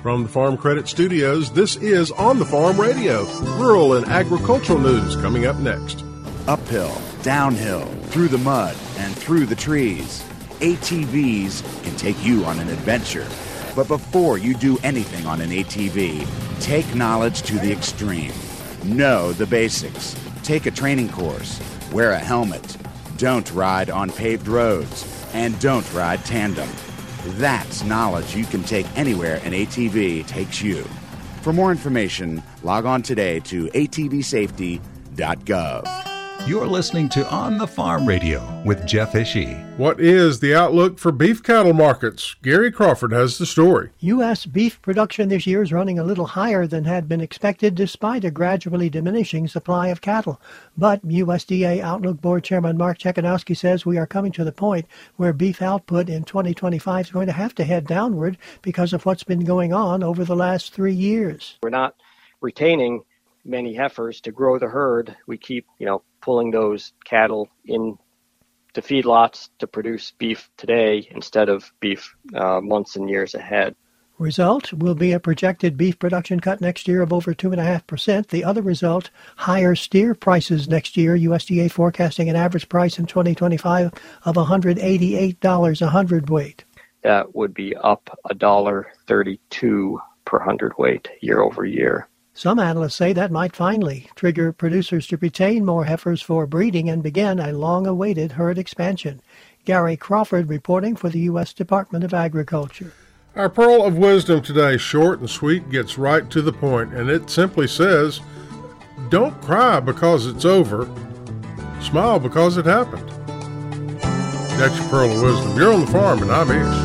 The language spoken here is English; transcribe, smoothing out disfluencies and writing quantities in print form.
From the Farm Credit Studios, this is On the Farm Radio. Rural and agricultural news coming up next. Uphill, downhill, through the mud, and through the trees. ATVs can take you on an adventure. But before you do anything on an ATV, take knowledge to the extreme. Know the basics. Take a training course. Wear a helmet. Don't ride on paved roads. And don't ride tandem. That's knowledge you can take anywhere an ATV takes you. For more information, log on today to atvsafety.gov. You're listening to On the Farm Radio with Jeff Ishii. What is the outlook for beef cattle markets? Gary Crawford has the story. U.S. beef production this year is running a little higher than had been expected despite a gradually diminishing supply of cattle. But USDA Outlook Board Chairman Mark Chekhanowski says we are coming to the point where beef output in 2025 is going to have to head downward because of what's been going on over the last 3 years. We're not retaining many heifers to grow the herd. We keep, pulling those cattle in to feedlots to produce beef today instead of beef months and years ahead. Result will be a projected beef production cut next year of over 2.5%. The other result, higher steer prices next year. USDA forecasting an average price in 2025 of $188 a hundredweight. That would be up $1.32 per hundredweight year over year. Some analysts say that might finally trigger producers to retain more heifers for breeding and begin a long-awaited herd expansion. Gary Crawford reporting for the U.S. Department of Agriculture. Our pearl of wisdom today, short and sweet, gets right to the point, and it simply says, don't cry because it's over, smile because it happened. That's your pearl of wisdom. You're on the farm, and I'm Ish.